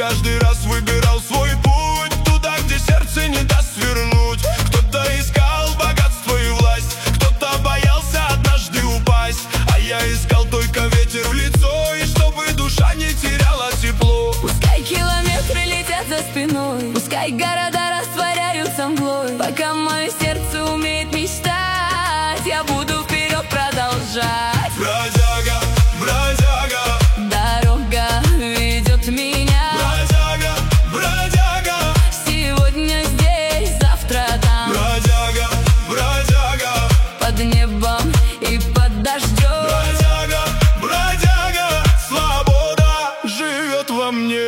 каждый раз выбирал свой путь туда, где сердце не даст свернуть. Кто-то искал богатство и власть, кто-то боялся однажды упасть, а я искал только ветер в лицо, и чтобы душа не теряла тепло. Пускай километры летят за спиной, пускай города растворяются мглой, пока мое сердце умеет мечтать, я буду вперед продолжать. Бродяга, бродяга, дорога ведет меня. Бродяга, бродяга, сегодня здесь, завтра там. бродяга, бродяга, под небом и под дождем. бродяга, бродяга, свобода живет во мне.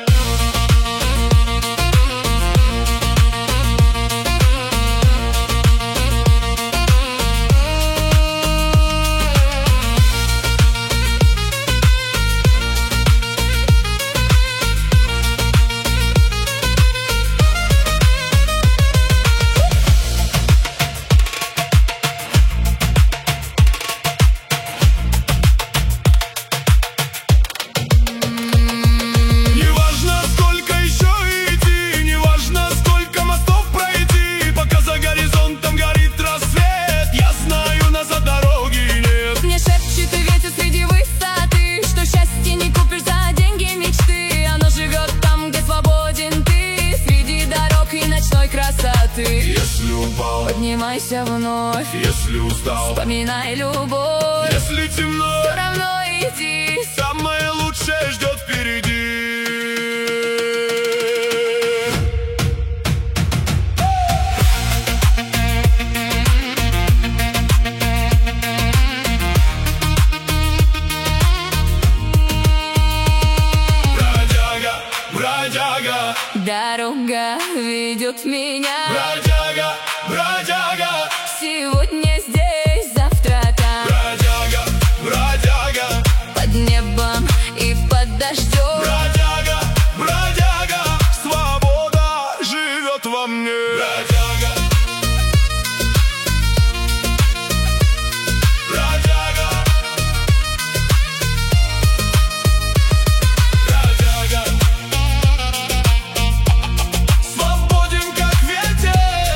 Если упал, поднимайся вновь. если устал, вспоминай любовь. если темно, все равно иди. самое лучшее ждет впереди. Бродяга, бродяга, дорога ведет меня. бродяга, бродяга, сегодня здесь, завтра там. бродяга, бродяга, под небом и под дождем. бродяга, бродяга, свобода живет во мне. Бродяга, бродяга, бродяга, свободен как ветер.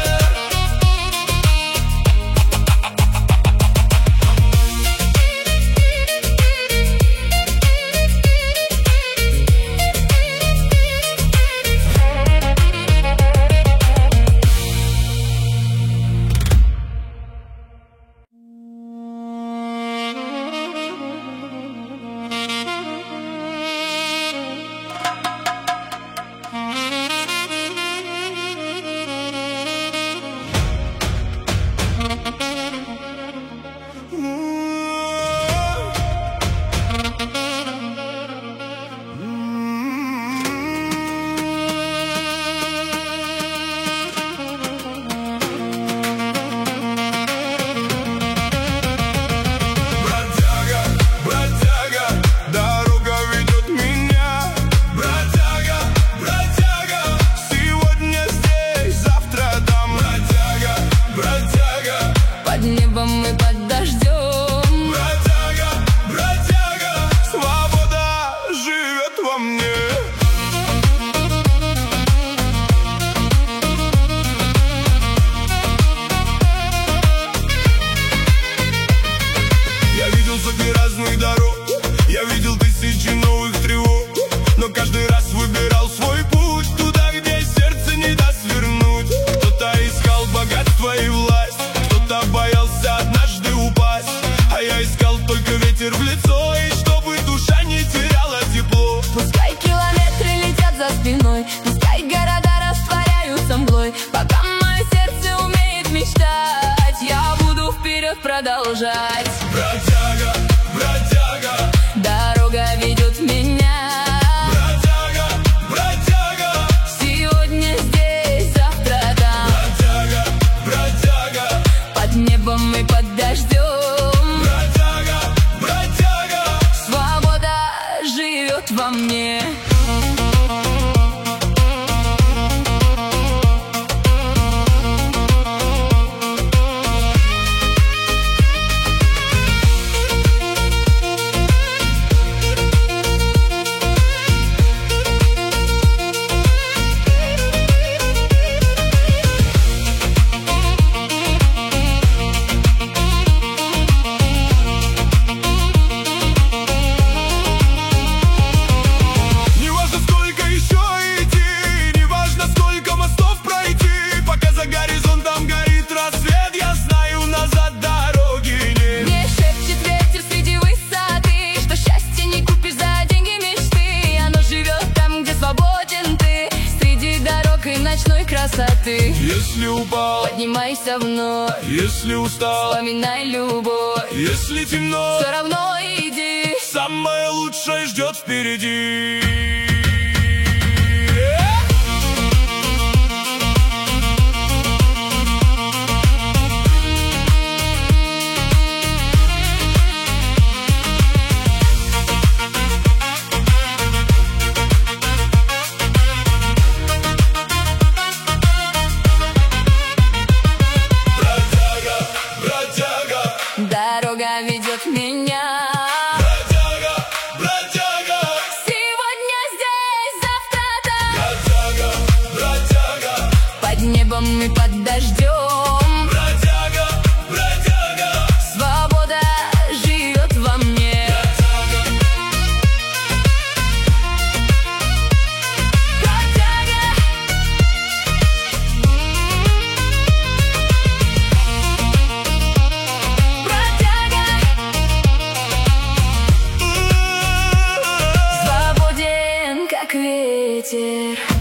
Мы под дождем. Бродяга, бродяга, свобода живет во мне. Я видел сотни разных дорог, я видел тысячи новых тревог, но каждый раз выбирал свой путь туда, где сердце не даст свернуть. Кто-то искал богатство и власть, кто-то боялся однажды упасть, а я искал только ветер в лицо, и чтобы душа не теряла тепло. Пускай километры летят за спиной, пускай города растворяются мглой, пока мое сердце умеет мечтать, я буду вперед продолжать. Бродяга, бродяга, дорога ведет меня. бродяга, бродяга, сегодня здесь, завтра там. бродяга, бродяга, под небом и под дождем. бродяга, бродяга, Свобода живет во мне. ты. Если упал, Поднимайся вновь, если устал, вспоминай любовь. если темно, Все равно иди, самое лучшее ждет впереди. дорога ведет меня. Бродяга, бродяга, Сегодня здесь, завтра там. бродяга, бродяга, Под небом и под дождем. бродяга, бродяга, Свобода живет во мне. Бродяга. Бродяга. Свободен, как ветер.